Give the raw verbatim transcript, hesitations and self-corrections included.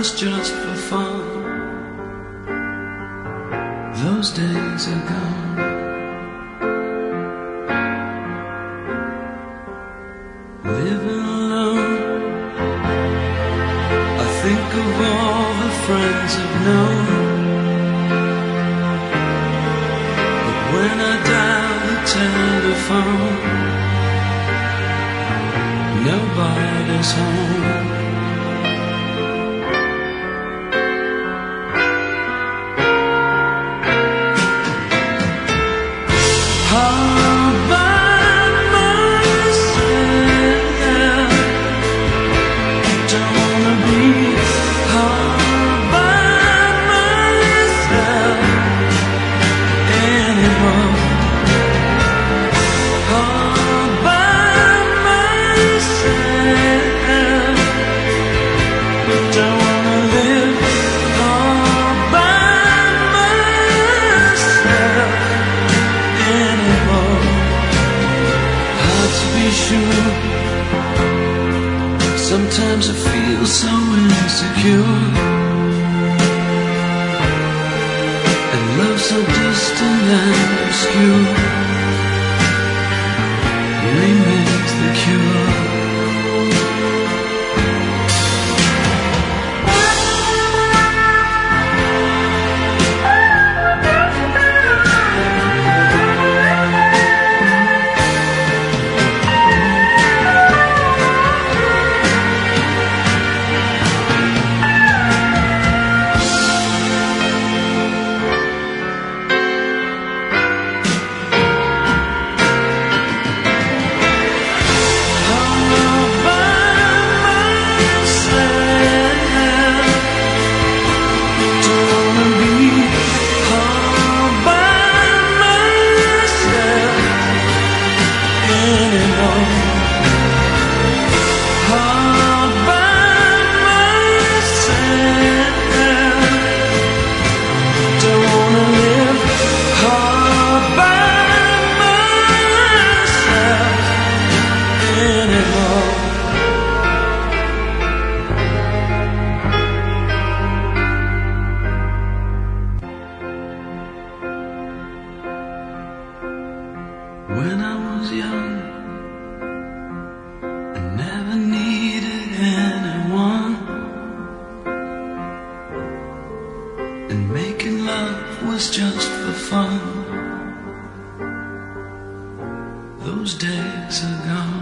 was just for fun. Those days are gone. Living alone, I think of all the friends I've known. But when I dial the telephone, nobody's home. All by myself, don't wanna be all by myself anymore. All by myself, don't wanna live all by myself anymore. Hard to be sure. Sometimes I feel so insecure, and love so distant and obscure remains the cure. When I was young, I never needed anyone, and making love was just for fun. Those days are gone.